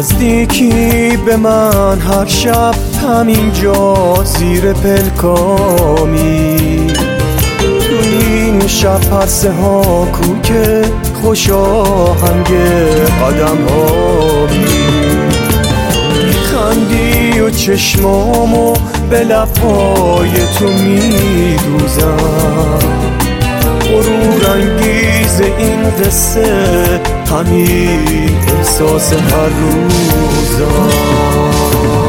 نزدیکی به من هر شب همینجا زیر پلکامی، تو این شب پرسه ها کو که خوش آهنگ قدم هامی، میخندی و چشمامو به لبهای تو میدوزم، غرور انگیز این قصه همین احساس هر روزم.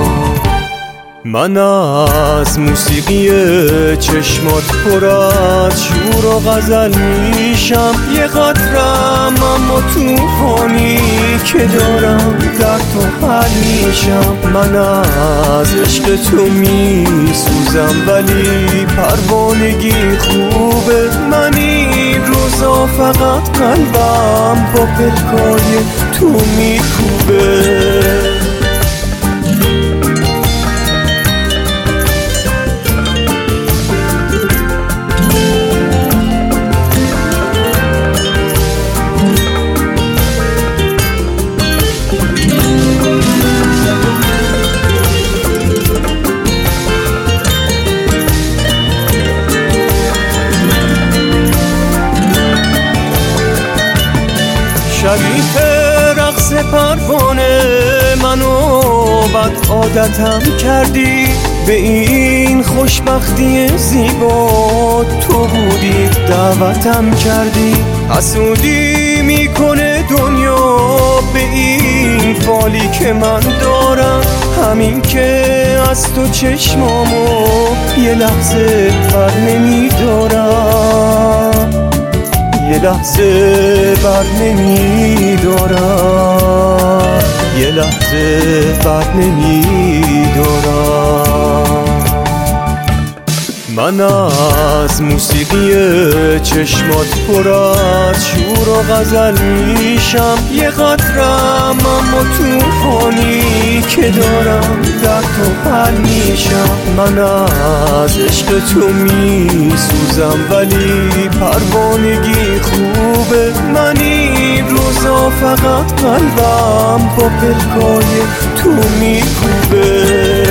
من از موسیقی چشمات پر از شور و غزل میشم، یه قطرم اما توفانی که دارم در تو حل میشم. من از عشق تو میسوزم ولی پروانگی خوبه، من این روزا فقط قلبم با پلکای تو میکوبه. شریف رقص پروانه منو بد عادتم کردی، به این خوشبختی زیبا تو بودی دعوتم کردی. حسودی میکنه دنیا به این فالی که من دارم، همین که از تو چشمامو یه لحظه بر نمیدارم، یه لحظه بر نمیدارم، یه لحظه بر نمیدارم. من از موسیقی چشمات پر از شور و غزل میشم، یه قطرم اما توفانی که دارم در تو حل میشم. من از عشق تو میسوزم ولی پروانگی خوبه، من این روزا فقط قلبم با پلکای تو میکوبه.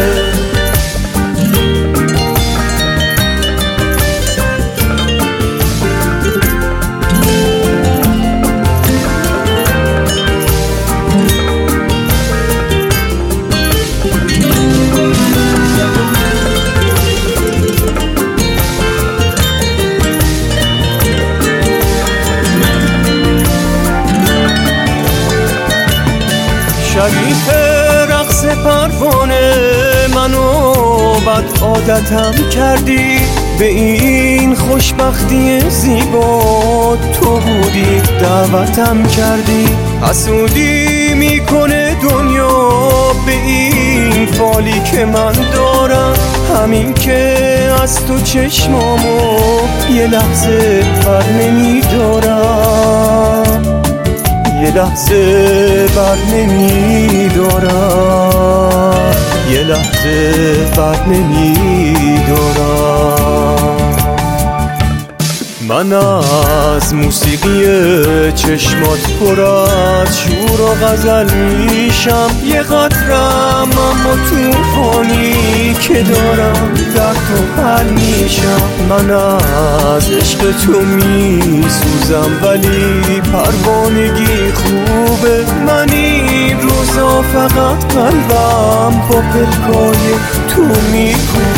شریف رقص پروانه منو بد عادتم کردی، به این خوشبختی زیبا تو بودی دعوتم کردی. حسودی میکنه دنیا به این فالی که من دارم، همین که از تو چشمامو یه لحظه بر نمیدارم، یه لحظه بر نمیدارم، یه لحظه بر نمیدارم. من از موسیقی چشمات پر از شور و غزل میشم، یه قطرم اما توفانی که دارم در تو حل میشم. من از عشق تو میسوزم ولی پروانگی خوبه، من این روزا فقط قلبم با پلکای تو میکوبه.